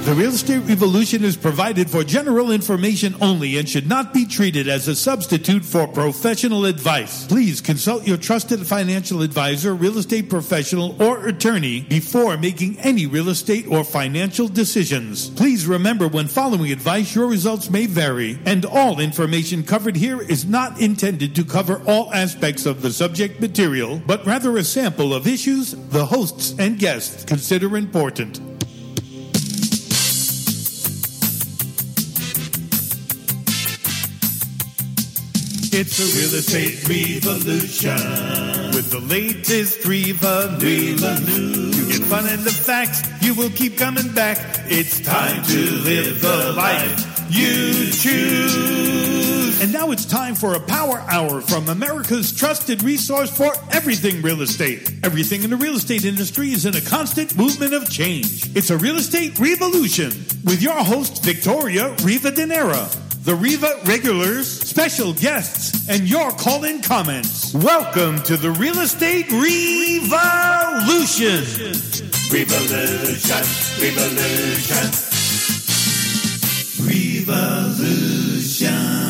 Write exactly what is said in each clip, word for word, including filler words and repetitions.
The Real Estate Revolution is provided for general information only and should not be treated as a substitute for professional advice. Please consult your trusted financial advisor, real estate professional, or attorney before making any real estate or financial decisions. Please remember, when following advice, your results may vary, and all information covered here is not intended to cover all aspects of the subject material, but rather a sample of issues the hosts and guests consider important. It's a real estate revolution with the latest Reva news. You get fun and the facts, you will keep coming back. It's time to live the life you choose. And now it's time for a power hour from America's trusted resource for everything real estate. Everything in the real estate industry is in a constant movement of change. It's a real estate revolution with your host, Victoria Rivadeneira. The Reva regulars, special guests, and your call-in comments. Welcome to the Real Estate Revolution. Revolution, revolution, revolution.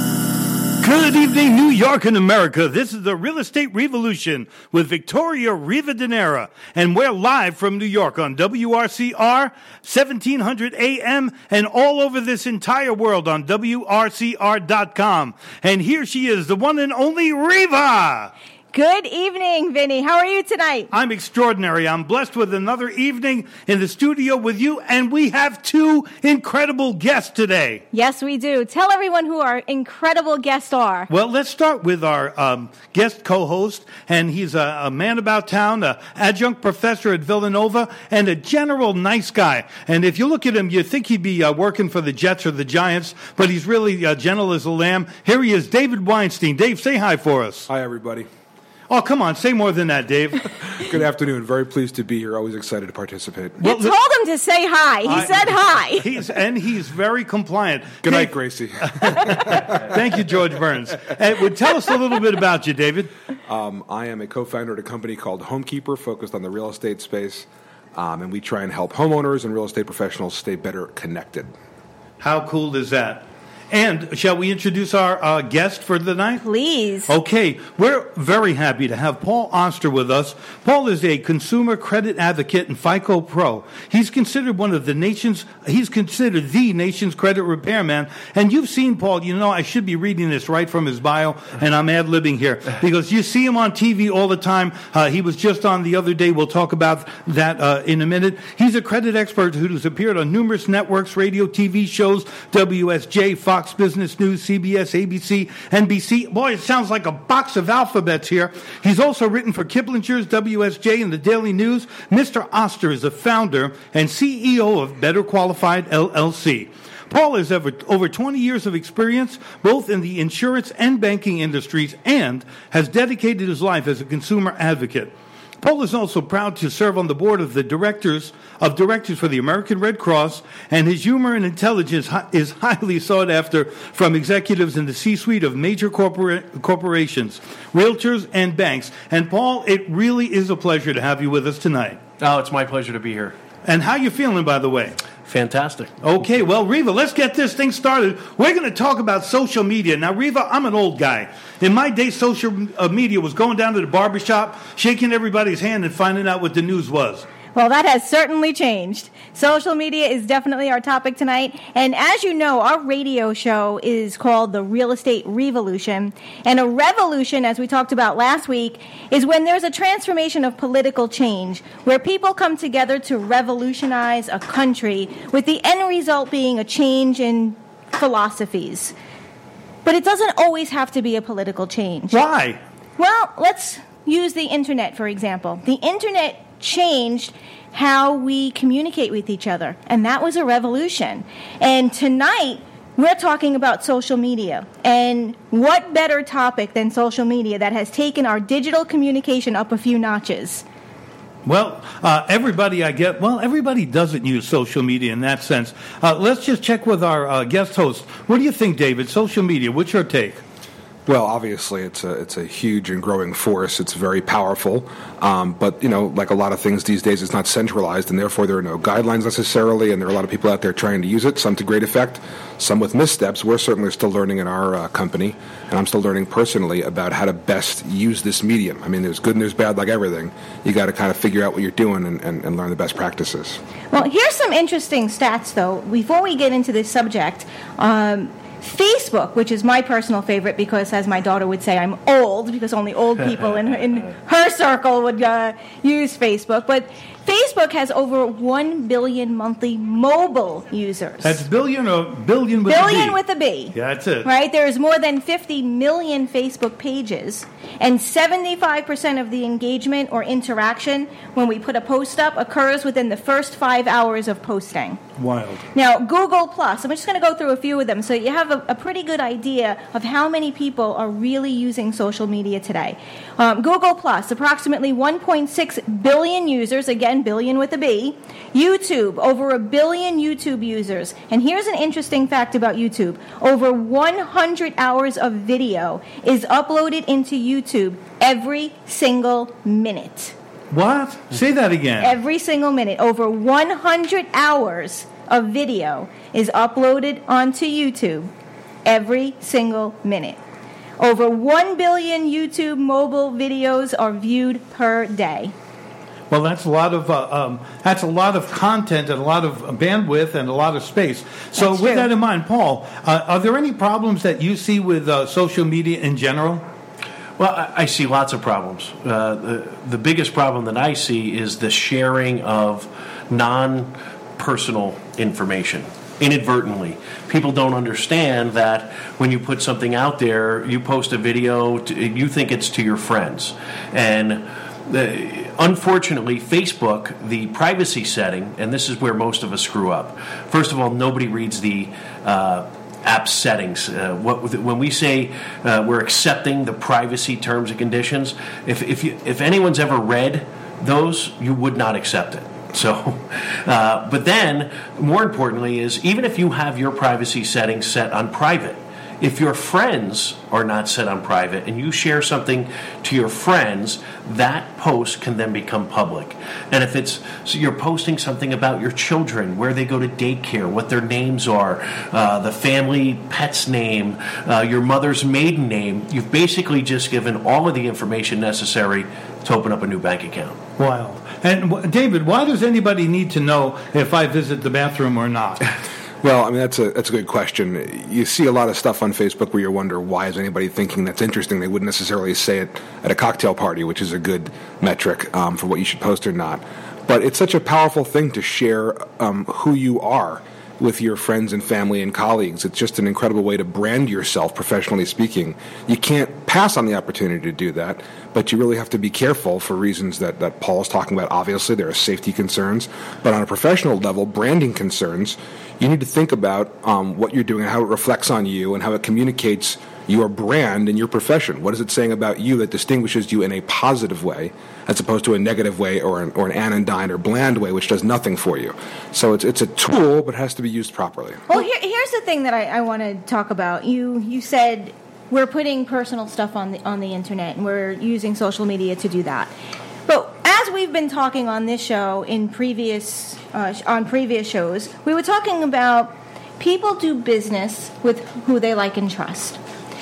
Good evening, New York and America. This is the Real Estate Revolution with Victoria Rivadeneira, and we're live from New York on W R C R, seventeen hundred A M, and all over this entire world on W R C R dot com. And here she is, the one and only Reva. Good evening, Vinny. How are you tonight? I'm extraordinary. I'm blessed with another evening in the studio with you, and we have two incredible guests today. Yes, we do. Tell everyone who our incredible guests are. Well, let's start with our um, guest co-host, and he's a, a man about town, an adjunct professor at Villanova, and a general nice guy. And if you look at him, you think he'd be uh, working for the Jets or the Giants, but he's really uh, gentle as a lamb. Here he is, David Weinstein. Dave, say hi for us. Hi, everybody. Oh, come on. Say more than that, Dave. Good afternoon. Very pleased to be here. Always excited to participate. You well, told him to say hi. He I, said hi. He's, and he's very compliant. Good Dave, night, Gracie. Thank you, George Burns. And would tell us a little bit about you, David. Um, I am a co-founder at a company called Homekeeper, focused on the real estate space. Um, and we try and help homeowners and real estate professionals stay better connected. How cool is that? And shall we introduce our uh, guest for the night? Please. Okay. We're very happy to have Paul Oster with us. Paul is a consumer credit advocate and FICO Pro. He's considered one of the nation's, he's considered the nation's credit repairman. And you've seen Paul, you know, I should be reading this right from his bio, and I'm ad-libbing here, because you see him on T V all the time. Uh, he was just on the other day. We'll talk about that uh, in a minute. He's a credit expert who's appeared on numerous networks, radio, T V shows, W S J, Fox Business News, C B S, A B C, N B C. Boy, it sounds like a box of alphabets here. He's also written for Kiplinger's, W S J, and the Daily News. Mister Oster is the founder and C E O of Better Qualified, L L C. Paul has over, over twenty years of experience, both in the insurance and banking industries, and has dedicated his life as a consumer advocate. Paul is also proud to serve on the board of the directors of directors for the American Red Cross, and his humor and intelligence is highly sought after from executives in the C-suite of major corpora- corporations, realtors, and banks. And Paul, it really is a pleasure to have you with us tonight. Oh, it's my pleasure to be here. And how you feeling, by the way? Fantastic. Okay, well, Reva, let's get this thing started. We're going to talk about social media. Now, Reva, I'm an old guy. In my day, social media was going down to the barbershop, shaking everybody's hand, and finding out what the news was. Well, that has certainly changed. Social media is definitely our topic tonight. And as you know, our radio show is called the Real Estate Revolution. And a revolution, as we talked about last week, is when there's a transformation of political change, where people come together to revolutionize a country, with the end result being a change in philosophies. But it doesn't always have to be a political change. Why? Well, let's use the internet, for example. The internet changed how we communicate with each other, and that was a revolution. And tonight, we're talking about social media. And what better topic than social media that has taken our digital communication up a few notches? Well, uh, everybody I get, well, everybody doesn't use social media in that sense. Uh, let's just check with our uh, guest host. What do you think, David? Social media, what's your take? Well, obviously, it's a it's a huge and growing force. It's very powerful, um, but you know, like a lot of things these days, it's not centralized, and therefore there are no guidelines necessarily. And there are a lot of people out there trying to use it, some to great effect, some with missteps. We're certainly still learning in our uh, company, and I'm still learning personally about how to best use this medium. I mean, there's good and there's bad, like everything. You got to kind of figure out what you're doing and, and, and learn the best practices. Well, here's some interesting stats, though. Before we get into this subject. Um, Facebook, which is my personal favorite because, as my daughter would say, I'm old because only old people in, in her circle would uh, use Facebook. But Facebook has over one billion monthly mobile users. That's billion or billion with billion a B? with a B. Yeah, that's it. Right? There's more than fifty million Facebook pages, and seventy-five percent of the engagement or interaction when we put a post up occurs within the first five hours of posting. Wild. Now, Google Plus, I'm just going to go through a few of them so you have a, a pretty good idea of how many people are really using social media today. Um, Google Plus, approximately one point six billion users, again, billion with a B. YouTube, over a billion YouTube users. And here's an interesting fact about YouTube. Over one hundred hours of video is uploaded into YouTube every single minute. What? Say that again. Every single minute. Over one hundred hours of video is uploaded onto YouTube every single minute. Over one billion YouTube mobile videos are viewed per day. Well, that's a lot of uh, um, that's a lot of content and a lot of bandwidth and a lot of space. So, That's with true. that in mind, Paul, uh, are there any problems that you see with uh, social media in general? Well, I, I see lots of problems. Uh, the, the biggest problem that I see is the sharing of non-personal information. Inadvertently, people don't understand that when you put something out there, you post a video, to, you think it's to your friends. And the, unfortunately, Facebook, the privacy setting, and this is where most of us screw up. First of all, nobody reads the uh, app settings. Uh, what, when we say uh, we're accepting the privacy terms and conditions, if if, you, if anyone's ever read those, you would not accept it. So, uh, but then, more importantly, is even if you have your privacy settings set on private, if your friends are not set on private and you share something to your friends, that post can then become public. And if it's so you're posting something about your children, where they go to daycare, what their names are, uh, the family pet's name, uh, your mother's maiden name, you've basically just given all of the information necessary to open up a new bank account. Wow. And w- David, why does anybody need to know if I visit the bathroom or not? Well, I mean, that's a that's a good question. You see a lot of stuff on Facebook where you wonder, why is anybody thinking that's interesting? They wouldn't necessarily say it at a cocktail party, which is a good metric um, for what you should post or not. But it's such a powerful thing to share um, who you are with your friends and family and colleagues. It's just an incredible way to brand yourself, professionally speaking. You can't pass on the opportunity to do that, but you really have to be careful for reasons that, that Paul is talking about. Obviously, there are safety concerns, but on a professional level, branding concerns, you need to think about um, what you're doing and how it reflects on you and how it communicates your brand and your profession. What is it saying about you that distinguishes you in a positive way as opposed to a negative way or an, or an anodyne or bland way, which does nothing for you? So it's it's a tool, but it has to be used properly. Well, here, here's the thing that I, I want to talk about. You you said we're putting personal stuff on the on the internet, and we're using social media to do that. But as we've been talking on this show in previous uh, on previous shows, we were talking about people do business with who they like and trust.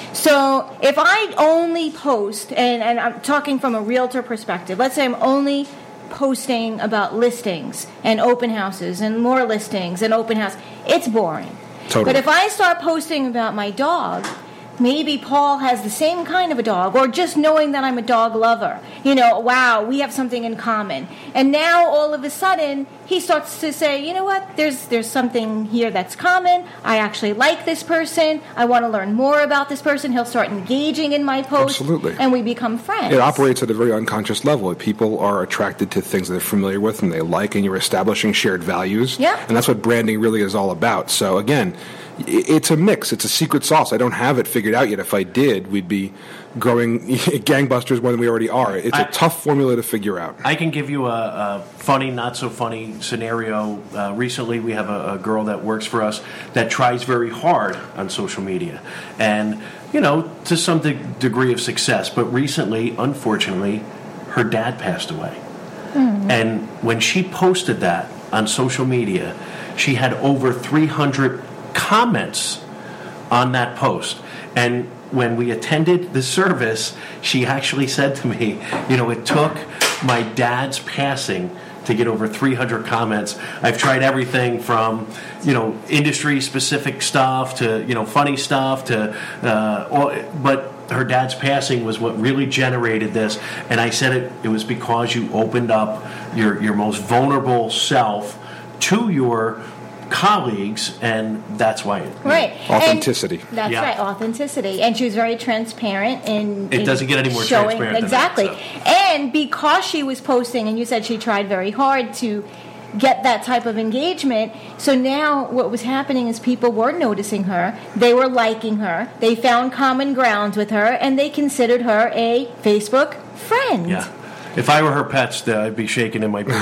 So if I only post, and, and I'm talking from a realtor perspective, let's say I'm only posting about listings and open houses and more listings and open house, it's boring. Totally. But if I start posting about my dog, maybe Paul has the same kind of a dog, or just knowing that I'm a dog lover. You know, wow, we have something in common. And now all of a sudden, he starts to say, you know what, there's there's something here that's common. I actually like this person. I want to learn more about this person. He'll start engaging in my posts. Absolutely. And we become friends. It operates at a very unconscious level. People are attracted to things that they're familiar with and they like, and you're establishing shared values. Yeah. And that's what branding really is all about. So, again, it's a mix. It's a secret sauce. I don't have it figured out yet. If I did, we'd be growing gangbusters more than we already are. It's a I, tough formula to figure out. I can give you a, a funny, not so funny scenario. Uh, recently, we have a, a girl that works for us that tries very hard on social media, and you know, to some de- degree of success. But recently, unfortunately, her dad passed away, mm. and when she posted that on social media, she had over three hundred comments on that post. And when we attended the service, she actually said to me, you know, it took my dad's passing to get over three hundred comments. I've tried everything from, you know, industry-specific stuff to, you know, funny stuff to, uh, all, but her dad's passing was what really generated this. And I said it, it was because you opened up your, your most vulnerable self to your colleagues, and that's why it, right authenticity. And that's yeah. right, authenticity. And she was very transparent in it in doesn't get any more showing, transparent exactly than that, so. And because she was posting, and you said she tried very hard to get that type of engagement, so now what was happening is people were noticing her, they were liking her, they found common grounds with her, and they considered her a Facebook friend. Yeah. If I were her pets, I'd be shaking in my boots.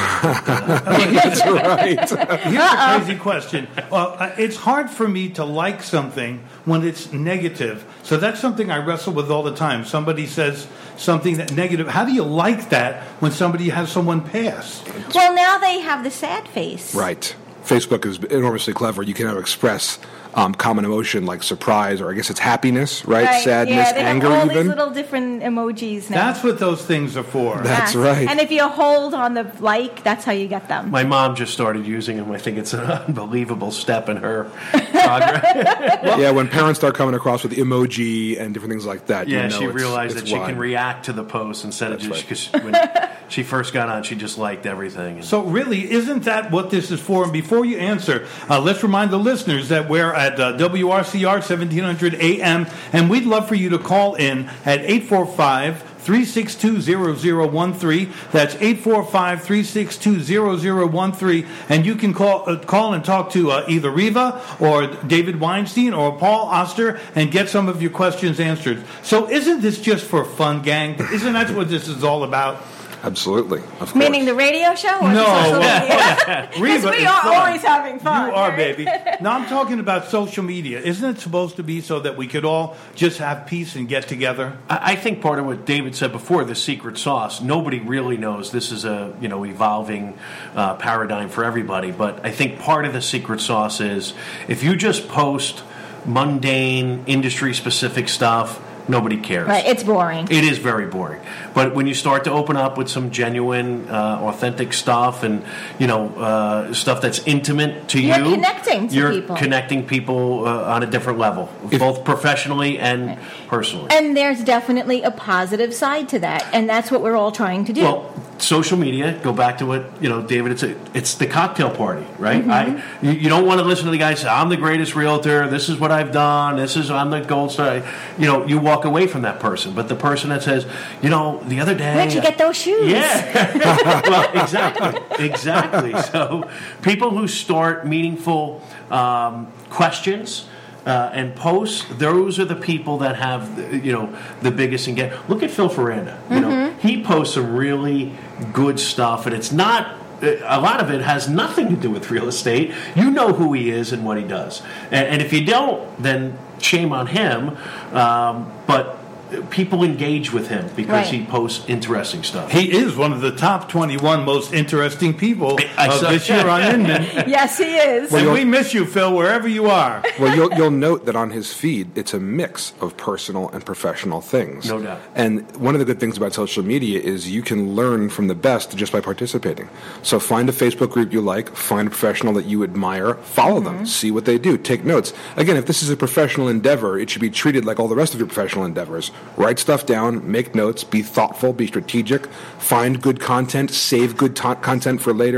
That's right. Here's a crazy question. Well, uh, it's hard for me to like something when it's negative. So that's something I wrestle with all the time. Somebody says something that negative. How do you like that when somebody has someone pass? Well, now they have the sad face. Right. Facebook is enormously clever. You can now express um, common emotion like surprise, or I guess it's happiness, right? right. Sadness, yeah, they anger, have all even. these little different emojis now. That's what those things are for. That's yes. right. And if you hold on the like, that's how you get them. My mom just started using them. I think it's an unbelievable step in her progress. well, yeah, when parents start coming across with emoji and different things like that, yeah, you know she it's, realized it's that she wide. can react to the post instead That's of just because right. when she first got on, she just liked everything. So really, isn't that what this is for? And before you answer, uh, let's remind the listeners that we're at uh, W R C R seventeen hundred A M, and we'd love for you to call in at eight four five, three six two, zero zero one three. That's eight four five, three six two, zero zero one three. And you can call uh, call and talk to uh, either Riva or David Weinstein or Paul Oster and get some of your questions answered. So isn't this just for fun, gang? Isn't that what this is all about? Absolutely. Of course. Meaning the radio show or No. the social media? Because Riva we is are fun. always having fun. You are, right? baby. No, I'm talking about social media. Isn't it supposed to be so that we could all just have peace and get together? I I think part of what David said before, the secret sauce, nobody really knows. This is a you know evolving uh, paradigm for everybody. But I think part of the secret sauce is if you just post mundane, industry-specific stuff, nobody cares. Right, it's boring. It is very boring. But when you start to open up with some genuine, uh, authentic stuff and, you know, uh, stuff that's intimate to You're you. connecting to you're people. connecting people uh, on a different level, If- both professionally and personally. And there's definitely a positive side to that, and that's what we're all trying to do. Well, social media, go back to what, you know, David, it's a, it's the cocktail party, right? Mm-hmm. I you, you don't want to listen to the guy say, I'm the greatest realtor, this is what I've done, this is, I'm the gold star. You know, you walk away from that person. But the person that says, you know, the other day... Where'd you get those shoes? Yeah. Well, exactly. Exactly. So people who start meaningful um, questions... Uh, and posts, those are the people that have, you know, the biggest engagement. Look at Phil Ferranda. You know, Mm-hmm. he posts some really good stuff, and it's not. A lot of it has nothing to do with real estate. You know who he is and what he does, and, and if you don't, then shame on him. Um, but people engage with him because Right. he posts interesting stuff. He is one of the top twenty-one most interesting people I of saw- this year on Inman. Yes, he is. And we miss you, Phil, wherever you are. Well, you'll, you'll note that on his feed, it's a mix of personal and professional things. No doubt. And one of the good things about social media is you can learn from the best just by participating. So find a Facebook group you like, find a professional that you admire, follow Mm-hmm. them, see what they do, take notes. Again, if this is a professional endeavor, it should be treated like all the rest of your professional endeavors. Write stuff down, make notes, be thoughtful, be strategic, find good content, save good ta- content for later,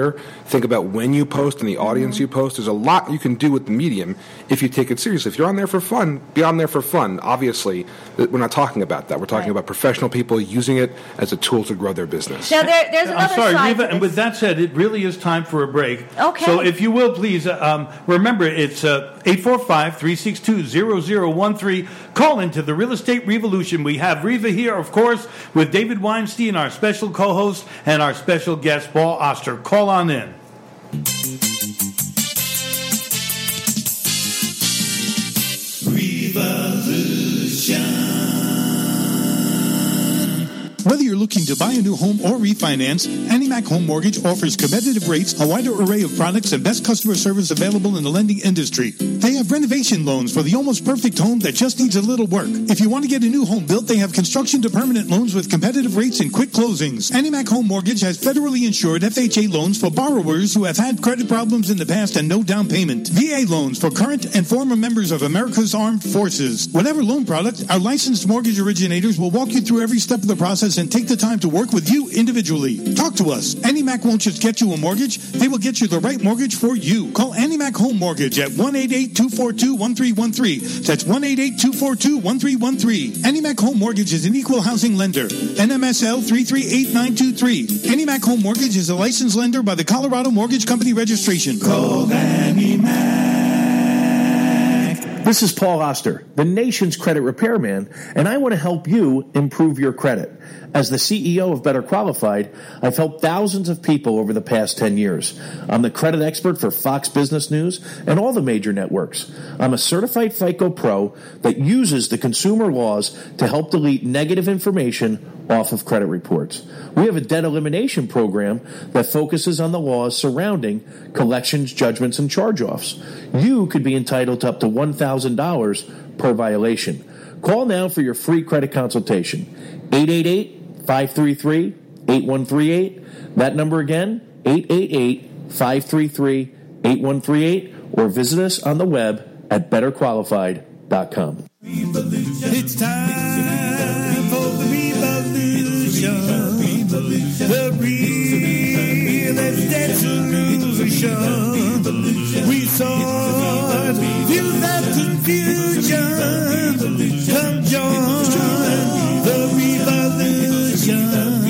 Think about when you post and the audience mm-hmm. you post. There's a lot you can do with the medium if you take it seriously. If you're on there for fun, be on there for fun. Obviously, we're not talking about that. We're talking right. about professional people using it as a tool to grow their business. Now, there, there's another I'm sorry, side Reva, to and with that said, it really is time for a break. Okay. So if you will, please, um, remember, it's uh, eight four five, three six two, zero zero one three. Call into the Real Estate Revolution. We have Reva here, of course, with David Weinstein, our special co-host, and our special guest, Paul Oster. Call on in. Revolution. Whether you're looking to buy a new home or refinance, AnnieMac Home Mortgage offers competitive rates, a wider array of products, and best customer service available in the lending industry. They have renovation loans for the almost perfect home that just needs a little work. If you want to get a new home built, they have construction to permanent loans with competitive rates and quick closings. AnnieMac Home Mortgage has federally insured F H A loans for borrowers who have had credit problems in the past and no down payment. V A loans for current and former members of America's Armed Forces. Whatever loan product, our licensed mortgage originators will walk you through every step of the process and take the time to work with you individually. Talk to us. AnnieMac won't just get you a mortgage, they will get you the right mortgage for you. Call AnnieMac Home Mortgage at one eight eight, two four two, one three one three. That's one eight eight, two four two, one three one three. AnnieMac Home Mortgage is an equal housing lender. N M S L three three eight nine two three. AnnieMac Home Mortgage is a licensed lender by the Colorado Mortgage Company Registration. Call AnnieMac. This is Paul Oster, the nation's credit repairman, and I want to help you improve your credit. As the C E O of Better Qualified, I've helped thousands of people over the past ten years. I'm the credit expert for Fox Business News and all the major networks. I'm a certified FICO Pro that uses the consumer laws to help delete negative information off of credit reports. We have a debt elimination program that focuses on the laws surrounding collections, judgments, and charge-offs. You could be entitled to up to one thousand dollars per violation. Call now for your free credit consultation. eight eight eight, five three three, eight one three eight. That number again, eight eight eight, five three three, eight one three eight, or visit us on the web at better qualified dot com. It's time for the revolution. The real estate solution. We saw feel that confusion. Come join the revolution.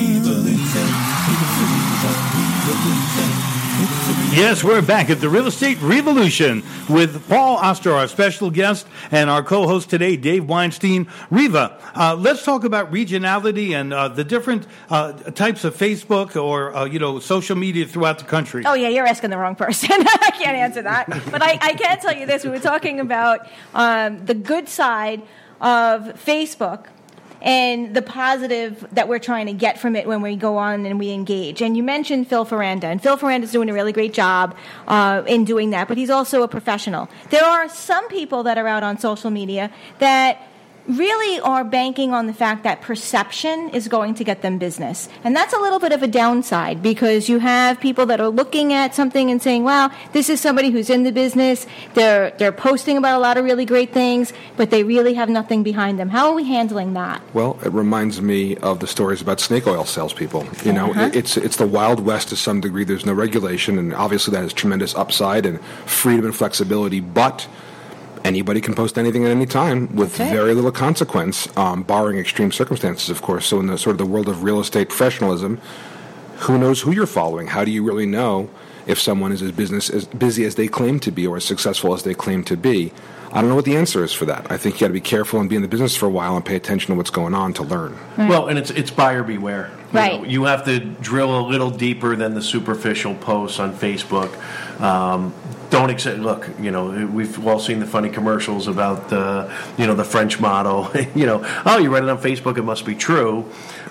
Yes, we're back at the Real Estate Revolution with Paul Oster, our special guest, and our co-host today, Dave Weinstein. Reva, uh, let's talk about regionality and uh, the different uh, types of Facebook or, uh, you know, social media throughout the country. Oh, yeah, you're asking the wrong person. I can't answer that. But I, I can tell you this. We were talking about um, the good side of Facebook and the positive that we're trying to get from it when we go on and we engage. And you mentioned Phil Ferranda, and Phil Ferranda's doing a really great job uh, in doing that, but he's also a professional. There are some people that are out on social media that really are banking on the fact that perception is going to get them business. And that's a little bit of a downside because you have people that are looking at something and saying, wow, this is somebody who's in the business. They're they're posting about a lot of really great things, but they really have nothing behind them. How are we handling that? Well, it reminds me of the stories about snake oil salespeople. You know, Uh-huh. it's it's the Wild West to some degree. There's no regulation, and obviously that has tremendous upside and freedom and flexibility, but anybody can post anything at any time with That's it. very little consequence, um, barring extreme circumstances, of course. So in the sort of the world of real estate professionalism, who knows who you're following? How do you really know if someone is as business as busy as they claim to be or as successful as they claim to be? I don't know what the answer is for that. I think you got to be careful and be in the business for a while and pay attention to what's going on to learn. Right. Well, and it's it's buyer beware. You Right. know, you have to drill a little deeper than the superficial posts on Facebook. Um, don't accept. Look, you know, we've all seen the funny commercials about the, you know, the French model. you know, oh, you read it on Facebook, it must be true.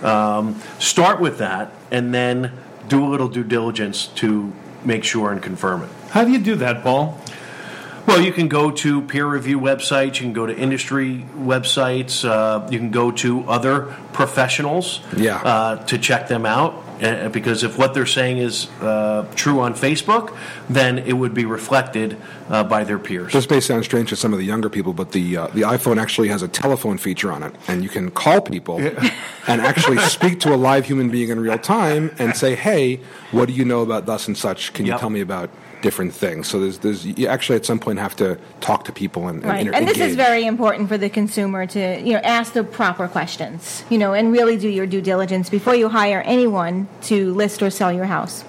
Um, start with that, and then do a little due diligence to make sure and confirm it. How do you do that, Paul? Well, you can go to peer review websites, you can go to industry websites, uh, you can go to other professionals Yeah. uh, to check them out. uh, because if what they're saying is uh, true on Facebook, then it would be reflected uh, by their peers. This may sound strange to some of the younger people, but the uh, the iPhone actually has a telephone feature on it, and you can call people and actually speak to a live human being in real time and say, "Hey, what do you know about thus and such? Can you Yep. tell me about different things?" So there's, there's you actually at some point have to talk to people and, and Right. inter- And this engage. is very important for the consumer to, you know, ask the proper questions, you know, and really do your due diligence before you hire anyone to list or sell your house.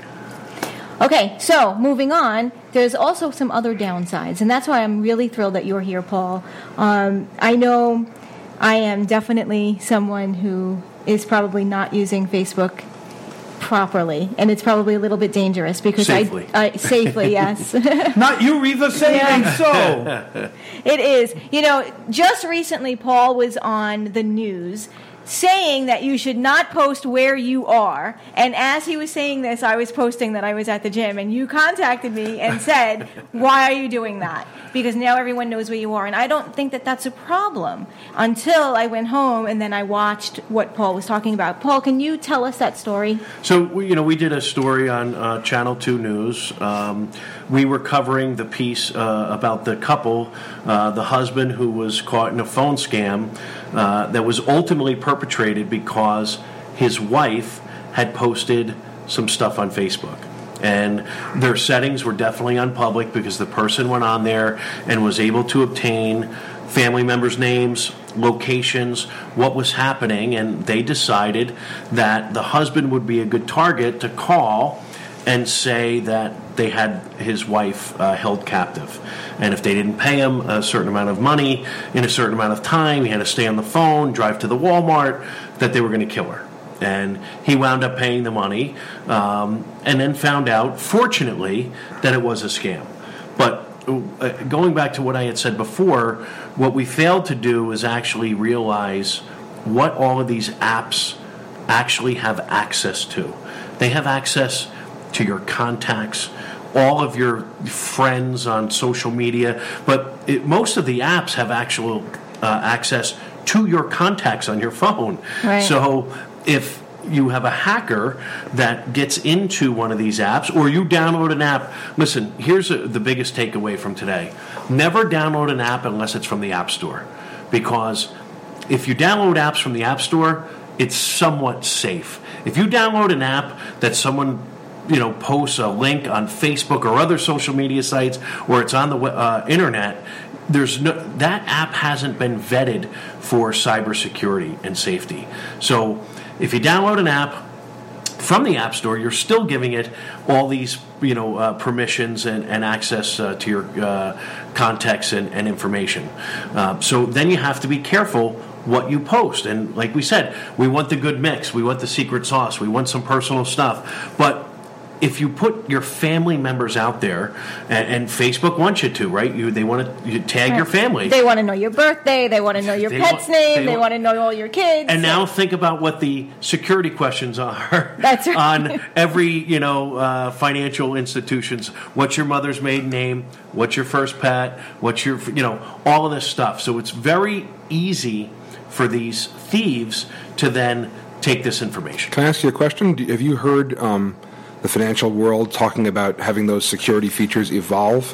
Okay, so moving on, there's also some other downsides, and that's why I'm really thrilled that you're here, Paul. Um, I know I am definitely someone who is probably not using Facebook properly, and it's probably a little bit dangerous because Safely. I, I safely, yes. Not you, Reva, saying Yeah. so. It is. You know, just recently, Paul was on the news saying that you should not post where you are. And as he was saying this, I was posting that I was at the gym. And you contacted me and said, why are you doing that? Because now everyone knows where you are. And I don't think that that's a problem until I went home and then I watched what Paul was talking about. Paul, can you tell us that story? So, we- you know, we did a story on uh, Channel two News. Um, we were covering the piece uh, about the couple, uh, the husband who was caught in a phone scam uh, that was ultimately perpetrated because his wife had posted some stuff on Facebook. And their settings were definitely on public because the person went on there and was able to obtain family members' names, locations, what was happening, and they decided that the husband would be a good target to call and say that they had his wife uh, held captive. And if they didn't pay him a certain amount of money in a certain amount of time, he had to stay on the phone, drive to the Walmart, that they were going to kill her. And he wound up paying the money um, and then found out, fortunately, that it was a scam. But uh, going back to what I had said before, what we failed to do is actually realize what all of these apps actually have access to. They have access to your contacts, all of your friends on social media, but it, most of the apps have actual uh, access to your contacts on your phone. Right. So if you have a hacker that gets into one of these apps, or you download an app, listen, here's a, the biggest takeaway from today. Never download an app unless it's from the App Store. Because if you download apps from the App Store, it's somewhat safe. If you download an app that someone you know posts a link on Facebook or other social media sites, or it's on the uh, internet, there's no, that app hasn't been vetted for cybersecurity and safety. So if you download an app from the App Store, you're still giving it all these you know uh, permissions and, and access uh, to your uh, contacts and, and information. Uh, so then you have to be careful what you post. And like we said, we want the good mix. We want the secret sauce. We want some personal stuff. But if you put your family members out there, and, and Facebook wants you to, right? You they want to you tag your family. They want to know your birthday. They want to know your They pet's want- name. they They, want- want to know all your kids. And now think about what the security questions are That's right. on every, you know, uh, financial institutions. What's your mother's maiden name? What's your first pet? What's your, you know, all of this stuff. So it's very easy for these thieves to then take this information. Can I ask you a question? Do- Have you heard um, the financial world talking about having those security features evolve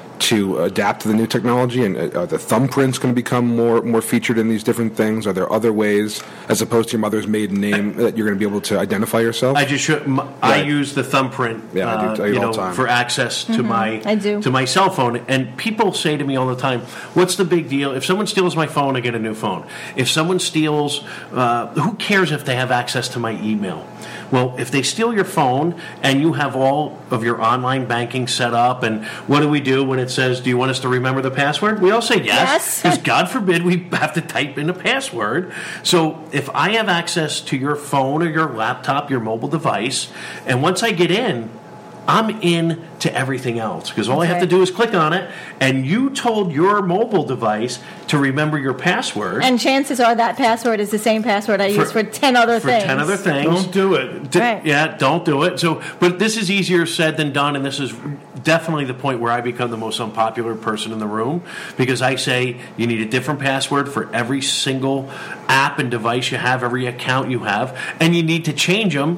to adapt to the new technology? And uh, are the thumbprints going to become more more featured in these different things? Are there other ways, as opposed to your mother's maiden name, that you're going to be able to identify yourself? I just show, m I Right. use the thumbprint, Yeah, I do. uh, I do it you all know, the time. for access to my I do. to my cell phone. And people say to me all the time, "What's the big deal? If someone steals my phone, I get a new phone. If someone steals, uh, who cares if they have access to my email?" Well, if they steal your phone and you have all of your online banking set up, and what do we do when it says, "Do you want us to remember the password?" We all say yes, Yes. because God forbid we have to type in a password. So if I have access to your phone or your laptop, your mobile device, and once I get in, I'm in to everything else, because all I have to Okay. do is click on it, and you told your mobile device to remember your password. And chances are that password is the same password I use for ten other for things. ten other things. Don't do it. D- Right. Yeah, don't do it. So, but this is easier said than done, and this is definitely the point where I become the most unpopular person in the room, because I say you need a different password for every single app and device you have, every account you have, and you need to change them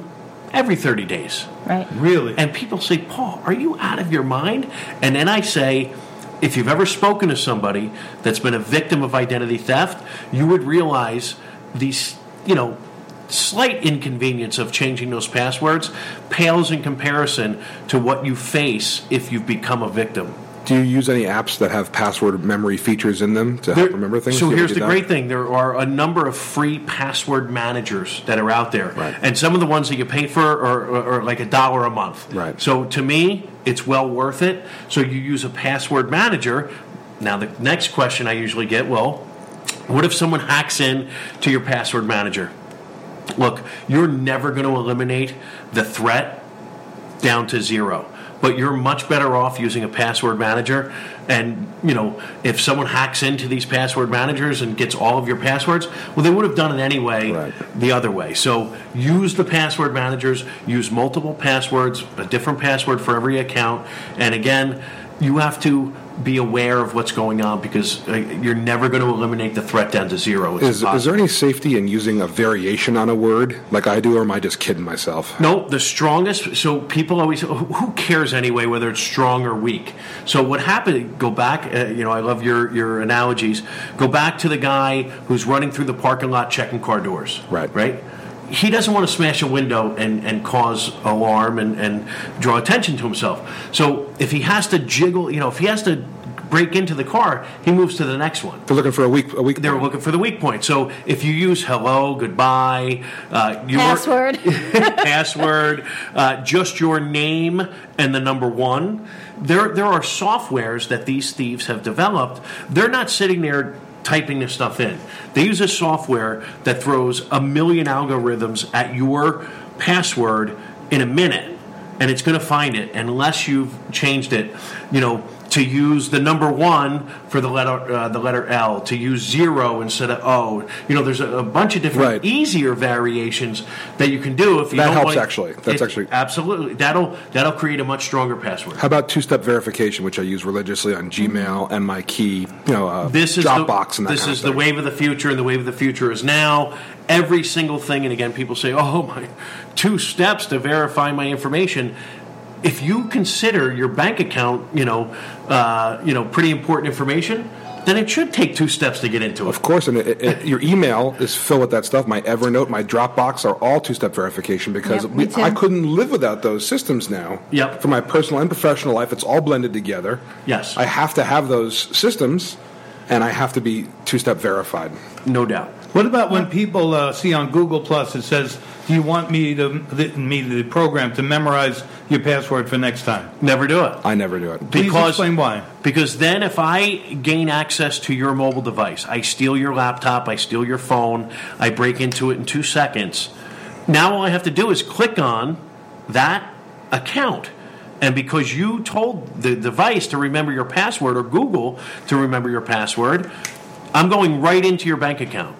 every thirty days. Right. Really? And people say, Paul, are you out of your mind? And then I say, if you've ever spoken to somebody that's been a victim of identity theft, you would realize these, you know, slight inconvenience of changing those passwords pales in comparison to what you face if you've become a victim. Do you use any apps that have password memory features in them to help There- remember things? So Do you here's ever the do that? great thing. There are a number of free password managers that are out there. Right. And some of the ones that you pay for are, are, are like a dollar a month. Right. So to me, it's well worth it. So you use a password manager. Now the next question I usually get, well, what if someone hacks in to your password manager? Look, you're never going to eliminate the threat down to zero. But you're much better off using a password manager. And, you know, if someone hacks into these password managers and gets all of your passwords, well, they would have done it anyway Right. the other way. So use the password managers, use multiple passwords, a different password for every account. And again, you have to be aware of what's going on because uh, you're never going to eliminate the threat down to zero. It's Is, is impossible. there any safety in using a variation on a word like I do, or am I just kidding myself? No, the strongest. So people always, who cares anyway whether it's strong or weak? So what happened? Go back. Uh, you know, I love your your analogies. Go back to the guy who's running through the parking lot checking car doors. Right. Right. He doesn't want to smash a window and, and cause alarm and, and draw attention to himself. So if he has to jiggle, you know, if he has to break into the car, he moves to the next one. They're looking for a weak, a weak. They're point. looking for the weak point. So if you use hello, goodbye, uh, your Password. password, uh, just your name and the number one, there there are softwares that these thieves have developed. They're not sitting there typing this stuff in. They use a software that throws a million algorithms at your password in a minute, and it's going to find it unless you've changed it, you know, to use the number one for the letter uh, the letter L, to use zero instead of O. You know, there's a, a bunch of different Right. easier variations that you can do if you That don't helps, want- actually. That's it- actually- absolutely that'll that'll create a much stronger password. How about two-step verification, which I use religiously on Gmail and my key, you know, uh, This is Dropbox the, and that this kind is of the thing. wave of the future, and the wave of the future is now. Every single thing, and again, people say, "Oh my, two steps to verify my information." If you consider your bank account, you know, uh, you know, pretty important information, then it should take two steps to get into it. Of course, and it, it, your email is filled with that stuff. My Evernote, my Dropbox are all two-step verification because Yep, me we, too. I couldn't live without those systems now. Yep. For my personal and professional life, it's all blended together. Yes. I have to have those systems, and I have to be two-step verified. No doubt. What about when people uh, see on Google Plus it says, "Do you want me to the, me the program to memorize your password for next time?" Never do it. I never do it. Please Because- explain why. Because then if I gain access to your mobile device, I steal your laptop, I steal your phone, I break into it in two seconds, now all I have to do is click on that account. And because you told the device to remember your password or Google to remember your password, I'm going right into your bank account.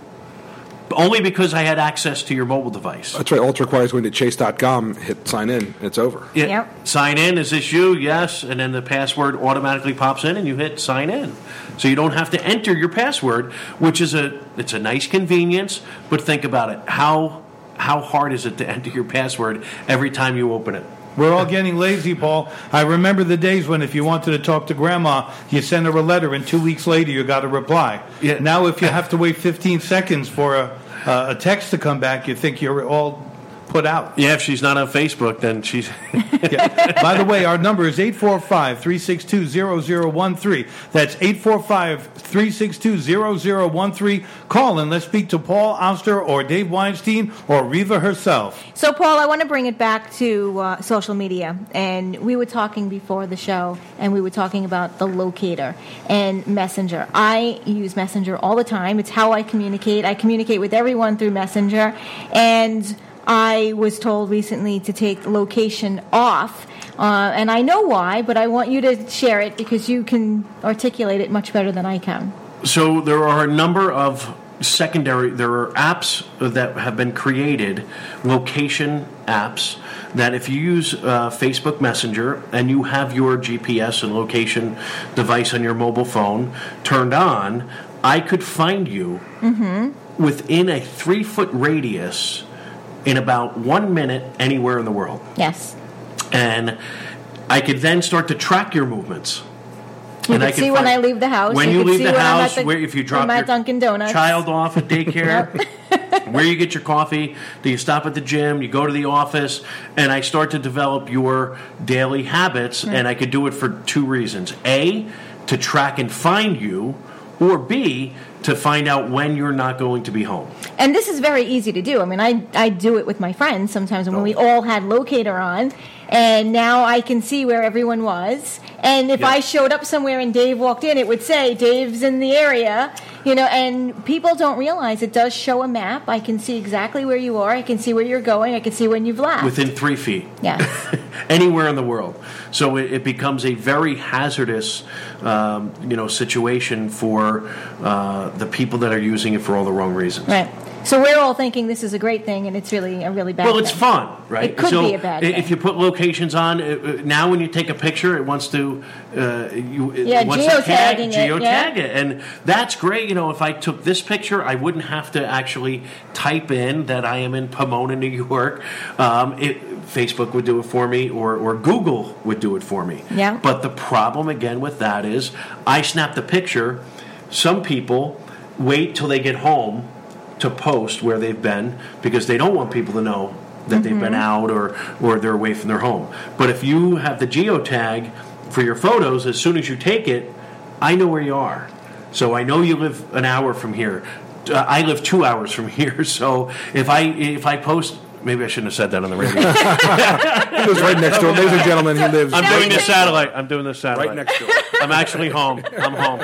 Only because I had access to your mobile device. That's right. All it requires going to chase dot com, hit sign in, it's over. Yeah. Yep. Sign in. Is this you? Yes. And then the password automatically pops in, and you hit sign in. So you don't have to enter your password, which is a it's a nice convenience. But think about it. How how hard is it to enter your password every time you open it? We're all getting lazy, Paul. I remember the days when if you wanted to talk to Grandma, you send her a letter, and two weeks later you got a reply. Yeah. Now if you have to wait fifteen seconds for a, uh, a text to come back, you think you're all put out. Yeah, if she's not on Facebook, then she's. Yeah. By the way, our number is eight four five, three six two, zero zero one three. That's eight four five, three six two, zero zero one three. Call and let's speak to Paul Oster or Dave Weinstein or Reva herself. So, Paul, I want to bring it back to uh, social media. And we were talking before the show, and we were talking about the locator and Messenger. I use Messenger all the time. It's how I communicate. I communicate with everyone through Messenger. And I was told recently to take location off. Uh, and I know why, but I want you to share it because you can articulate it much better than I can. So there are a number of secondary, there are apps that have been created, location apps, that if you use uh, Facebook Messenger and you have your G P S and location device on your mobile phone turned on, I could find you Mm-hmm. within a three-foot radius in about one minute anywhere in the world. Yes. And I could then start to track your movements. You and can I see when I leave the house. When you you can leave see the when I'm at house, the, where if you drop I'm at your Dunkin' Donuts. child off at daycare, where you get your coffee, do you stop at the gym, you go to the office, and I start to develop your daily habits, Mm. and I could do it for two reasons. A, to track and find you, or B, to find out when you're not going to be home. And this is very easy to do. I mean, I, I do it with my friends sometimes when we all had Locator on, and now I can see where everyone was. And if Yeah. I showed up somewhere and Dave walked in, it would say, Dave's in the area, you know, and people don't realize it does show a map. I can see exactly where you are. I can see where you're going. I can see when you've left. Within three feet. Yes. Anywhere in the world. So it, it becomes a very hazardous, um, you know, situation for uh, the people that are using it for all the wrong reasons. Right. So we're all thinking this is a great thing, and it's really a really bad Well, thing. it's fun, right? It could so be a bad i- thing. If you put locations on, uh, uh, now when you take a picture, it wants to, uh, you, it Yeah, wants to tag, geotagging it, yeah. geotag it. And that's great. You know, if I took this picture, I wouldn't have to actually type in that I am in Pomona, New York. Um, it, Facebook would do it for me, or, or Google would do it for me. Yeah. But the problem, again, with that is I snap the picture. Some people wait till they get home to post where they've been because they don't want people to know that they've been out or, or they're away from their home. But if you have the geotag for your photos, as soon as you take it, I know where you are. So I know you live an hour from here. Uh, I live two hours from here. So if I if I post, maybe I shouldn't have said that on the radio. He lives right next door. Ladies and gentlemen, he lives I'm Now doing you the think- satellite. I'm doing the satellite. right next door. I'm actually home. I'm home.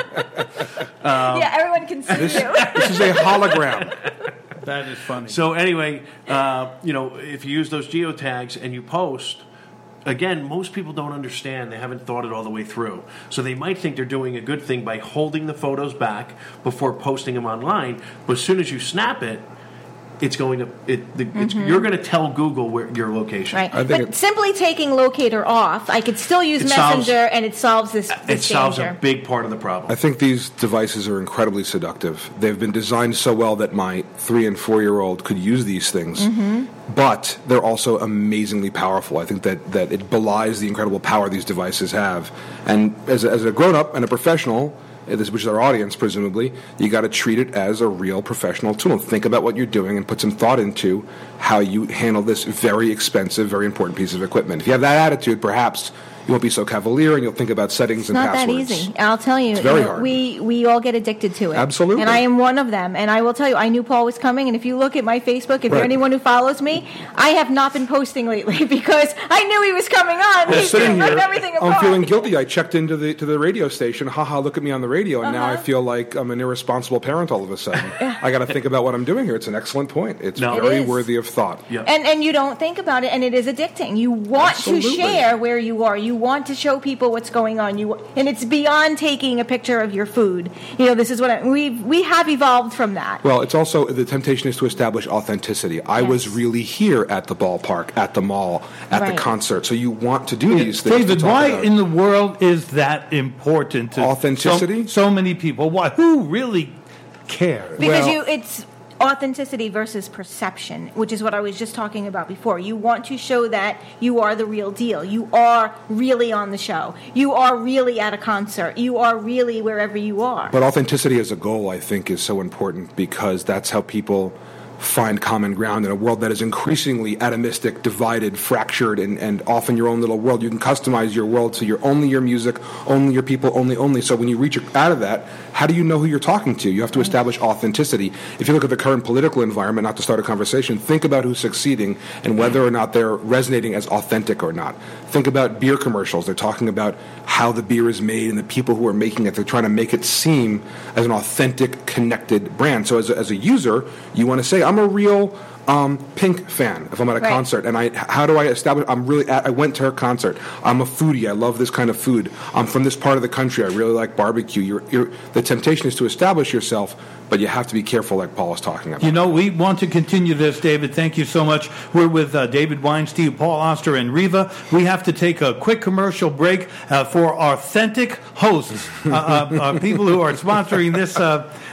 yeah, everyone can see you. This is a hologram. That is funny. So anyway, uh, you know, if you use those geotags and you post, again, most people don't understand. They haven't thought it all the way through. So they might think they're doing a good thing by holding the photos back before posting them online. But as soon as you snap it, it's going to it. The, it's, you're going to tell Google where your location. Right. I think But it- simply taking Locator off, I could still use It solves- Messenger, and it solves this, It this solves danger. a big part of the problem. I think these devices are incredibly seductive. They've been designed so well that my three and four year old could use these things, Mm-hmm. but they're also amazingly powerful. I think that, that it belies the incredible power these devices have. And as a, as a grown up and a professional, uh, this- which is our audience, presumably, you got to treat it as a real professional tool. Think about what you're doing and put some thought into how you handle this very expensive, very important piece of equipment. If you have that attitude, perhaps you won't be so cavalier, and you'll think about settings and Not passwords. that easy. I'll tell you. It's very you know, hard. We we all get addicted to it. Absolutely. And I am one of them. And I will tell you, I knew Paul was coming. And if you look at my Facebook, if you're Right. anyone who follows me, I have not been posting lately because I knew he was coming on. Well, He's sitting ripped here, everything I'm apart. feeling guilty. I checked into the to the radio station. Haha, look at me on the radio, and now I Uh-huh. feel like I'm an irresponsible parent all of a sudden. I got to think about what I'm doing here. It's an excellent point. It's No. very It is. worthy of thought. Yeah. And and you don't think about it, and it is addicting. You want Absolutely. to share where you are. You want to show people what's going on. You and it's beyond taking a picture of your food. You know, this is what I, we we have evolved from that. Well, it's also the temptation is to establish authenticity. I Yes. was really here at the ballpark, at the mall, at Right. the concert. So you want to do these things. David, to talk why about. in the world is that important to Authenticity? So, so many people? Why? Who really cares? Because Well- you, it's authenticity versus perception, which is what I was just talking about before. You want to show that you are the real deal. You are really on the show. You are really at a concert. You are really wherever you are. But authenticity as a goal, I think, is so important because that's how people find common ground in a world that is increasingly atomistic, divided, fractured, and, and off in your own little world. You can customize your world so you're only your music, only your people, only, only. So when you reach out of that, how do you know who you're talking to? You have to establish authenticity. If you look at the current political environment, not to start a conversation, think about who's succeeding and whether or not they're resonating as authentic or not. Think about beer commercials. They're talking about how the beer is made and the people who are making it. They're trying to make it seem as an authentic, connected brand. So as a, as a user, you want to say, I'm a real um, Pink fan if I'm at a Right. concert. And I, how do I establish, I'm really, at, I went to her concert. I'm a foodie. I love this kind of food. I'm from this part of the country. I really like barbecue. You're, you're, the temptation is to establish yourself, but you have to be careful like Paul was talking about. You know, we want to continue this, David. Thank you so much. We're with uh, David Weinstein, Paul Oster, and Riva. We have to take a quick commercial break uh, for authentic hosts, uh, uh, uh, people who are sponsoring this uh,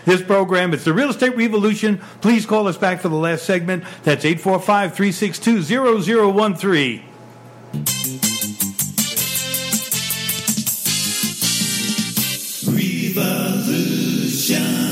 this program. It's the Real Estate Revolution. Please call us back for the last segment. That's eight four five, three six two, zero zero one three. Revolution.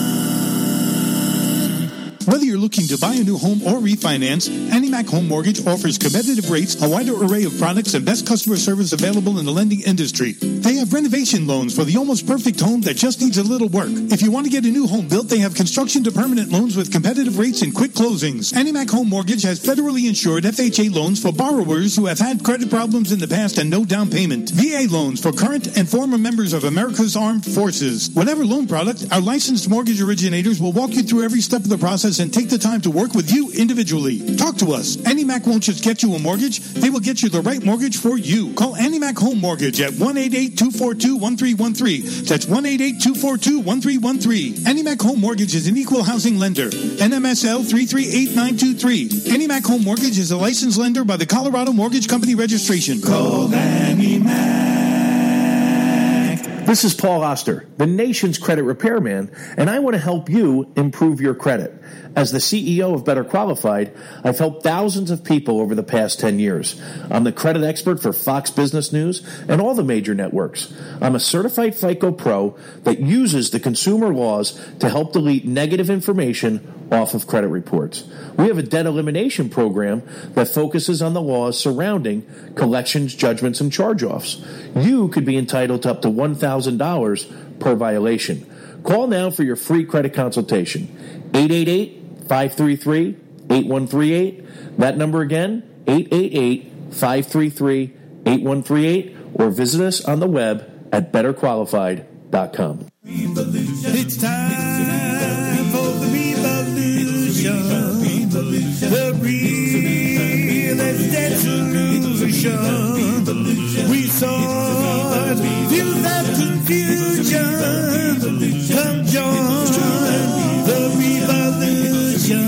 Whether you're looking to buy a new home or refinance, AnnieMac Home Mortgage offers competitive rates, a wider array of products, and best customer service available in the lending industry. They have renovation loans for the almost perfect home that just needs a little work. If you want to get a new home built, they have construction to permanent loans with competitive rates and quick closings. AnnieMac Home Mortgage has federally insured F H A loans for borrowers who have had credit problems in the past and no down payment. V A loans for current and former members of America's Armed Forces. Whatever loan product, our licensed mortgage originators will walk you through every step of the process and take the time to work with you individually. Talk to us. AnnieMac won't just get you a mortgage, they will get you the right mortgage for you. Call AnnieMac Home Mortgage at one eight eight, two four two, one three one three. That's one eight eight, two four two, one three one three. AnnieMac Home Mortgage is an equal housing lender. N M S L three three eight nine two three. AnnieMac Home Mortgage is a licensed lender by the Colorado Mortgage Company Registration. Call AnnieMac. This is Paul Oster, the nation's credit repairman, and I want to help you improve your credit. As the C E O of Better Qualified, I've helped thousands of people over the past ten years. I'm the credit expert for Fox Business News and all the major networks. I'm a certified FICO Pro that uses the consumer laws to help delete negative information off of credit reports. We have a debt elimination program that focuses on the laws surrounding collections, judgments, and charge-offs. You could be entitled to up to one thousand dollars per violation. Call now for your free credit consultation. eight eight eight, five three three, eight one three eight. That number again, eight eight eight, five three three, eight one three eight, or visit us on the web at better qualified dot com. It's time for the revolution. The real estate solution. We saw feel that confusion. Come join the revolution.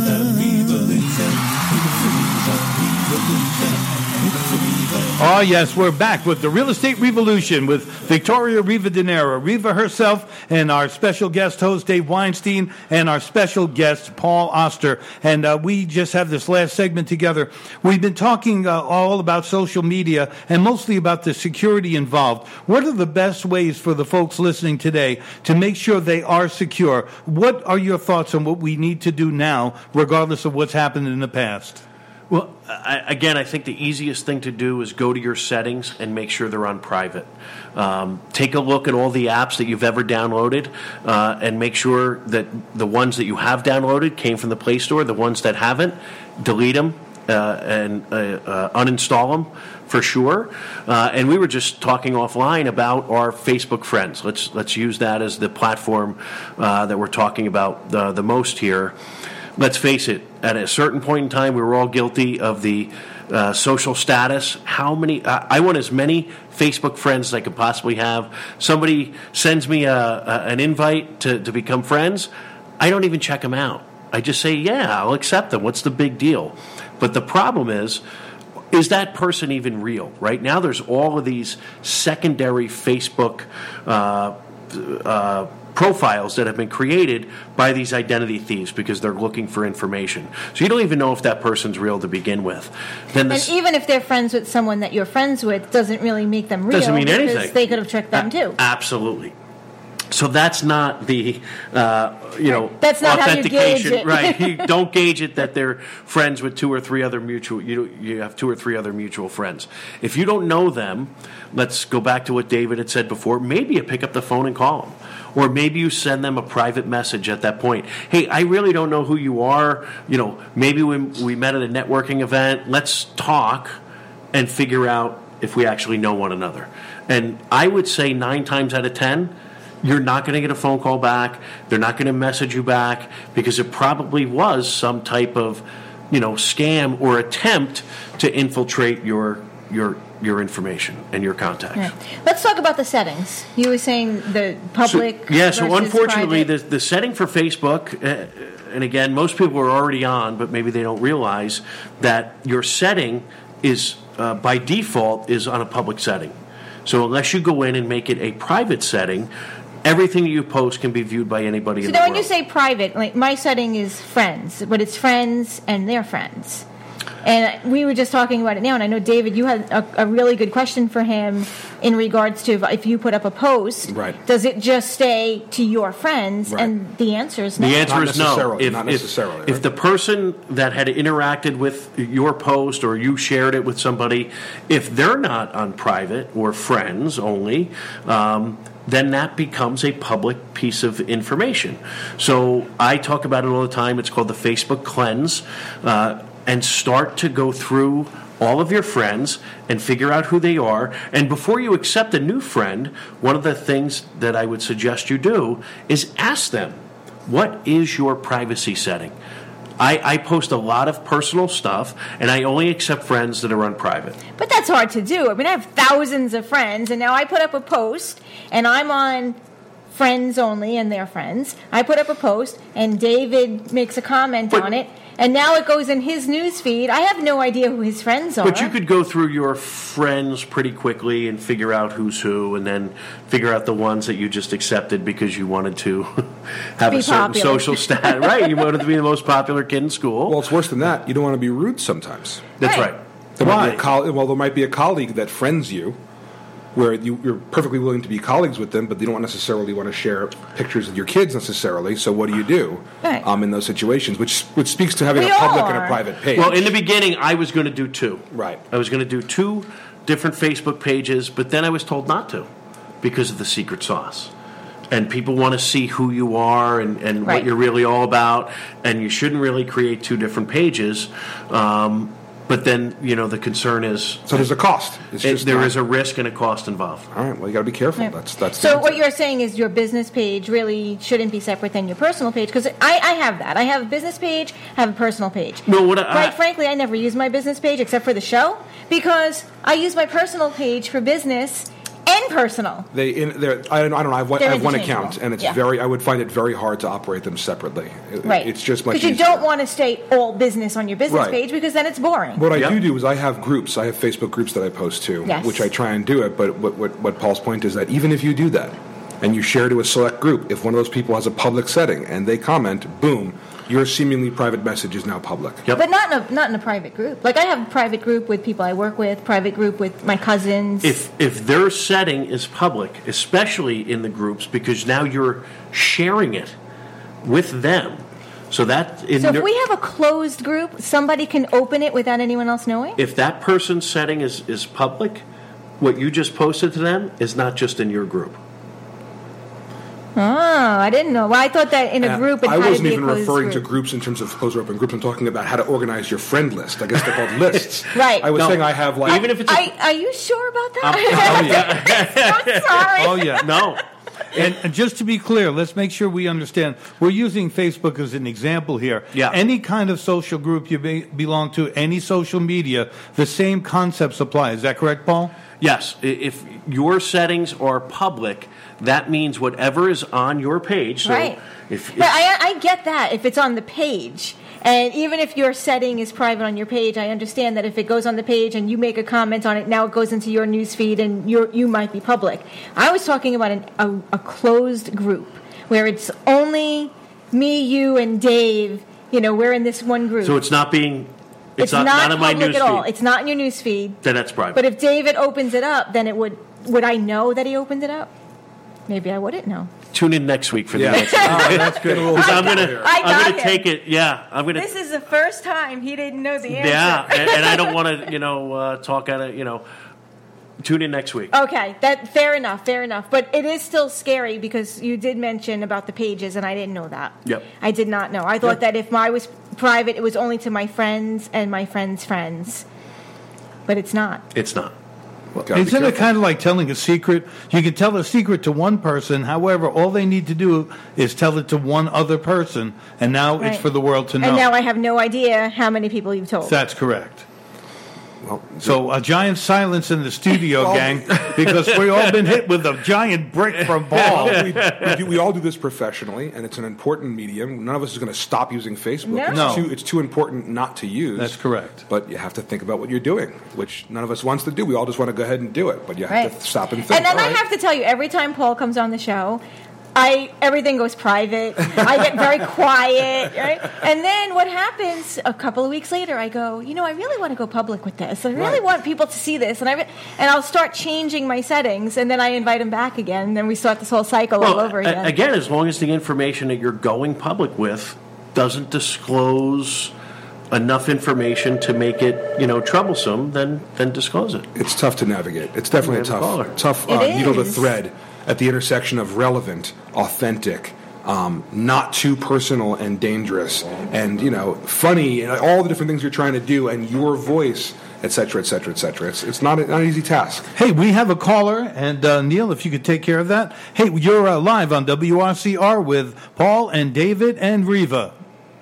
Oh, yes, we're back with the Real Estate Revolution with Victoria Rivadeneira, Riva herself, and our special guest host, Dave Weinstein, and our special guest, Paul Oster. And uh, we just have this last segment together. We've been talking uh, all about social media and mostly about the security involved. What are the best ways for the folks listening today to make sure they are secure? What are your thoughts on what we need to do now, regardless of what's happened in the past? Well, I, again, I think the easiest thing to do is go to your settings and make sure they're on private. Um, take a look at all the apps that you've ever downloaded uh, and make sure that the ones that you have downloaded came from the Play Store. The ones that haven't, delete them uh, and uh, uh, uninstall them for sure. Uh, and we were just talking offline about our Facebook friends. Let's let's use that as the platform uh, that we're talking about uh, the most here. Let's face it, at a certain point in time, we were all guilty of the uh, social status. How many? Uh, I want as many Facebook friends as I could possibly have. Somebody sends me a, a, an invite to, to become friends. I don't even check them out. I just say, yeah, I'll accept them. What's the big deal? But the problem is, is that person even real? Right now, there's all of these secondary Facebook uh, uh profiles that have been created by these identity thieves because they're looking for information. So you don't even know if that person's real to begin with. Then this, and even if they're friends with someone that you're friends with, doesn't really make them real. Doesn't mean because anything. They could have tricked them too. Absolutely. So that's not the, uh, you know, that's not authentication, how you gauge it. right? You don't gauge it that they're friends with two or three other mutual. You you have two or three other mutual friends. If you don't know them, let's go back to what David had said before. Maybe you pick up the phone and call them. Or maybe you send them a private message at that point. Hey, I really don't know who you are. You know, maybe we, we met at a networking event. Let's talk and figure out if we actually know one another. And I would say nine times out of ten, you're not going to get a phone call back. They're not going to message you back because it probably was some type of, you know, scam or attempt to infiltrate your your your information and your contacts. Yeah. Let's talk about the settings. You were saying the public. So, yeah, so unfortunately, the, private. the setting for Facebook, uh, and again, most people are already on, but maybe they don't realize that your setting is, uh, by default, is on a public setting. So unless you go in and make it a private setting, everything you post can be viewed by anybody So in the now world. when you say private, like my setting is friends, but it's friends and their friends. And we were just talking about it now, and I know, David, you had a, a really good question for him in regards to if you put up a post, Right. does it just stay to your friends? Right. And the answer is no. The answer Not is no. necessarily, If, not if- necessarily, if right? the person that had interacted with your post or you shared it with somebody, if they're not on private or friends only, um, then that becomes a public piece of information. So I talk about it all the time. It's called the Facebook cleanse. Uh, and start to go through all of your friends and figure out who they are. And before you accept a new friend, one of the things that I would suggest you do is ask them, what is your privacy setting? I, I post a lot of personal stuff, and I only accept friends that are on private. But that's hard to do. I mean, I have thousands of friends, and now I put up a post, and I'm on friends only and their friends. I put up a post, and David makes a comment But- on it, and now it goes in his news feed. I have no idea who his friends are. But you could go through your friends pretty quickly and figure out who's who, and then figure out the ones that you just accepted because you wanted to have Be a certain popular. social stat. Right, you wanted to be the most popular kid in school. Well, it's worse than that. You don't want to be rude sometimes. That's Right. right. There might be Why? a coll- well, there might be a colleague that friends you, where you, you're perfectly willing to be colleagues with them, but they don't necessarily want to share pictures of your kids necessarily. So what do you do Right. um, in those situations? Which which speaks to having We a public all and a are. private page. Well, in the beginning, I was going to do two. Right. I was going to do two different Facebook pages, but then I was told not to because of the secret sauce. And people want to see who you are and, and Right. what you're really all about, and you shouldn't really create two different pages. Um, but then, you know, the concern is so there's a cost. It's it, just there not- is a risk and a cost involved. All right. Well, you got to be careful. Yeah. That's that's. the So answer. what you're saying is your business page really shouldn't be separate than your personal page, because I, I have that. I have a business page, I have a personal page. No, what I- Quite frankly, I never use my business page except for the show, because I use my personal page for business and personal. They in there. I don't. I don't know. I have one, I They're have one interchangeable. account, and it's Yeah. very. I would find it very hard to operate them separately. It- Right. It's just much Because you easier. don't want to stay all business on your business Right. page, because then it's boring. What I Yep. do do is I have groups. I have Facebook groups that I post to, Yes. which I try and do it. But what, what, what Paul's point is that even if you do that and you share to a select group, if one of those people has a public setting and they comment, boom, your seemingly private message is now public. Yep. But not in a not in a private group. Like I have a private group with people I work with, private group with my cousins. If if their setting is public, especially in the groups, because now you're sharing it with them, so that in so if their- we have a closed group, somebody can open it without anyone else knowing? if that person's setting is is public, what you just posted to them is not just in your group. Oh, I didn't know. Well, I thought that in a Uh, group it I had to wasn't be a even closed referring group. to groups in terms of closed or open groups. I'm talking about how to organize your friend list. I guess they're called lists. Right. I was No. saying I have like Even if it's a- I, are you sure about that? oh, yeah. I'm sorry. Oh, yeah. No. And, and just to be clear, let's make sure we understand. We're using Facebook as an example here. Yeah. Any kind of social group you be, belong to, any social media, the same concepts apply. Is that correct, Paul? Yes, i- if your settings are public, that means whatever is on your page. So Right. if, But if I, I get that if it's on the page. And even if your setting is private on your page, I understand that if it goes on the page and you make a comment on it, now it goes into your news feed and you're, you might be public. I was talking about an, a, a closed group where it's only me, you, and Dave. You know, we're in this one group. so it's not being it's, It's not, not, not in my public news at all. feed. It's not in your news feed. Then that's private. But if David opens it up, then it would. Would I know that he opened it up? Maybe I wouldn't know. Tune in next week for Yeah. the next. Oh, that's good. Because I'm gonna I I'm got gonna him. take it. Yeah, I'm gonna. This is the first time he didn't know the answer. yeah, and, and I don't want to you know uh, talk out of you know. Tune in next week. Okay, that fair enough, fair enough. But it is still scary because you did mention about the pages, and I didn't know that. Yep. I did not know. I thought that if my was private, it was only to my friends and my friends' friends. But it's not. It's not. Gotta be Isn't it careful. kind of like telling a secret? You can tell a secret to one person. However, all they need to do is tell it to one other person, and now Right. it's for the world to know. And now I have no idea how many people you've told. That's correct. Well, So a giant silence in the studio, Well- gang, because we all been hit with a giant brick from Paul. we, we, do, we all do this professionally, and it's an important medium. None of us is going to stop using Facebook. No. It's, No. too, it's too important not to use. That's correct. But you have to think about what you're doing, which none of us wants to do. We all just want to go ahead and do it, but you have Right. to stop and think. And then All I right. have to tell you, every time Paul comes on the show, I everything goes private. I get very quiet, right? And then what happens a couple of weeks later, I go, you know, I really want to go public with this. I really Right. want people to see this. And I re- and I'll start changing my settings, and then I invite them back again, and then we start this whole cycle all over a- again. Again, as long as the information that you're going public with doesn't disclose enough information to make it, you know, troublesome, then then disclose it. It's tough to navigate. It's definitely a We have a caller. tough, tough It uh, needle to is. thread at the intersection of relevant, authentic, um, not too personal and dangerous, and you know, funny, and all the different things you're trying to do, and your voice, et cetera, et cetera, et cetera. It's it's not, a, not an easy task. Hey, we have a caller, and uh, Neil, if you could take care of that. Hey, you're uh, live on W R C R with Paul and David and Riva.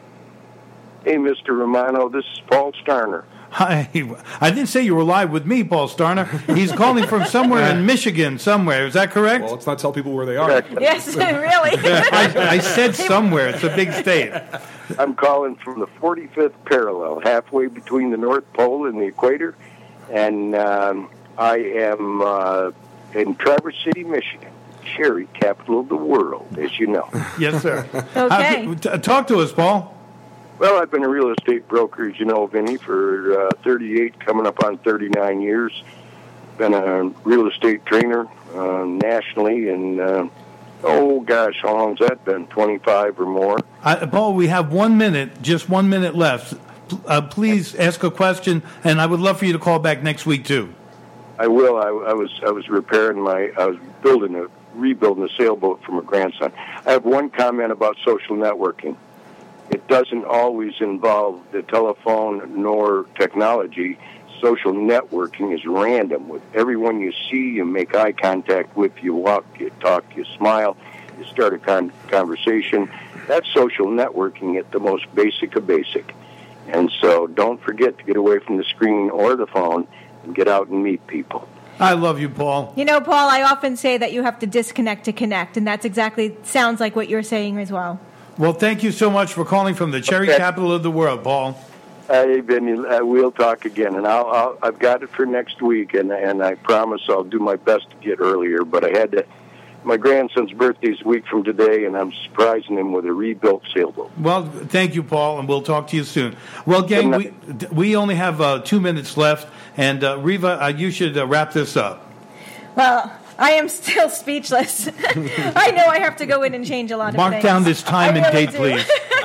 Hey, Mister Romano, this is Paul Starner. Hi. I didn't say you were live with me, Paul Starner. He's calling from somewhere in Michigan, somewhere. Is that correct? Well, let's not tell people where they are. Yes, really. I, I said somewhere. It's a big state. I'm calling from the forty-fifth parallel, halfway between the North Pole and the equator, and um, I am uh, in Traverse City, Michigan, cherry capital of the world, as you know. Yes, sir. Okay. How- t- talk to us, Paul. Well, I've been a real estate broker, as you know, Vinny, for uh, thirty-eight, coming up on thirty-nine years. Been a real estate trainer uh, nationally, and uh, oh gosh, how long's that been? twenty-five or more. I, Paul, we have one minute, just one minute left. P- Uh, please ask a question, and I would love for you to call back next week, too. I will. I, I was I was repairing my. I was building a rebuilding a sailboat for my grandson. I have one comment about social networking. It doesn't always involve the telephone nor technology. Social networking is random. With everyone you see, you make eye contact with, you walk, you talk, you smile, you start a con- conversation. That's social networking at the most basic of basic. And so don't forget to get away from the screen or the phone and get out and meet people. I love you, Paul. You know, Paul, I often say that you have to disconnect to connect, and that's exactly sounds like what you're saying as well. Well, thank you so much for calling from the cherry Okay. capital of the world, Paul. Hey, Vinny, uh, we'll talk again, and I'll, I'll, I've got it for next week, and and I promise I'll do my best to get earlier. But I had to. My grandson's birthday's a week from today, and I'm surprising him with a rebuilt sailboat. Well, thank you, Paul, and we'll talk to you soon. Well, gang, we we only have uh, two minutes left, and uh, Riva, uh, you should uh, wrap this up. Well, I am still speechless. I know I have to go in and change a lot of Mark things. down this time I and really date, do. please.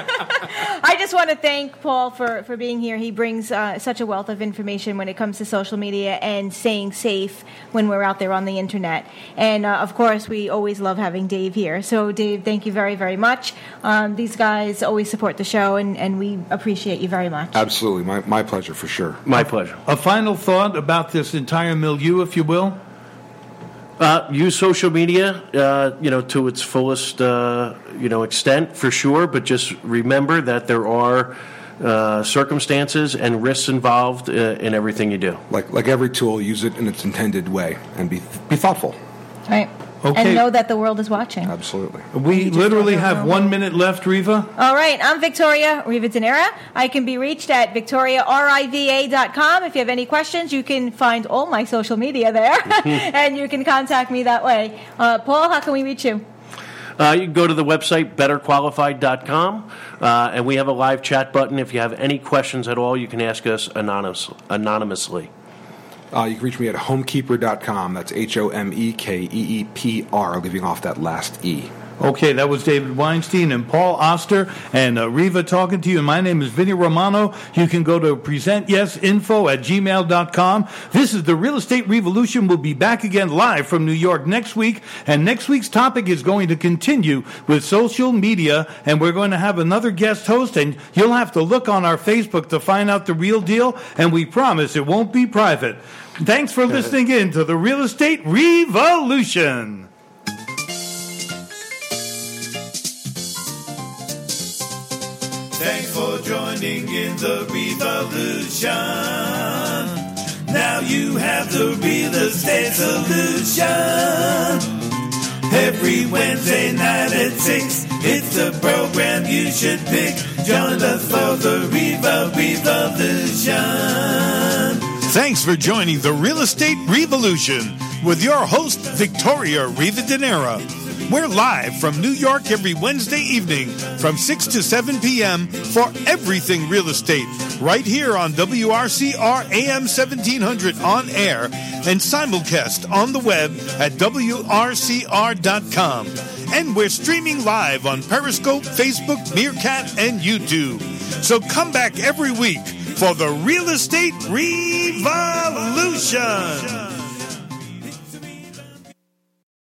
I just want to thank Paul for, for being here. He brings uh, such a wealth of information when it comes to social media and staying safe when we're out there on the internet. And, uh, of course, we always love having Dave here. So, Dave, thank you very, very much. Um, these guys always support the show, and, and we appreciate you very much. Absolutely. My, my pleasure, for sure. My pleasure. A final thought about this entire milieu, if you will? Uh, use social media, uh, you know, to its fullest, uh, you know, extent for sure. But just remember that there are uh, circumstances and risks involved uh, in everything you do. Like like every tool, use it in its intended way and be be thoughtful. Right. Okay. And know that the world is watching. Absolutely. We just literally don't have know. one minute left, Riva. All right, I'm Victoria Riva Dinera. I can be reached at victoria riva dot com. If you have any questions, you can find all my social media there, and you can contact me that way. Uh, Paul, how can we reach you? Uh, you can go to the website better qualified dot com, uh, and we have a live chat button. If you have any questions at all, you can ask us anonymous, anonymously. Uh, you can reach me at homekeeper dot com. That's H O M E K E E P R, leaving off that last E. Okay, that was David Weinstein and Paul Oster and uh, Riva talking to you. And my name is Vinny Romano. You can go to present yes info at gmail dot com. This is the Real Estate Revolution. We'll be back again live from New York next week. And next week's topic is going to continue with social media. And we're going to have another guest host. And you'll have to look on our Facebook to find out the real deal. And we promise it won't be private. Thanks for listening in to the Real Estate Revolution. Thanks for joining in the revolution. Now you have the real estate solution. Every Wednesday night at six, it's the program you should pick. Join us for the Revo Revolution. Thanks for joining the Real Estate Revolution with your host, Victoria Riva Dinera. We're live from New York every Wednesday evening from six to seven p.m. for everything real estate, right here on W R C R A M seventeen hundred on air and simulcast on the web at W R C R dot com. And we're streaming live on Periscope, Facebook, Meerkat, and YouTube. So come back every week for the Real Estate Revolution.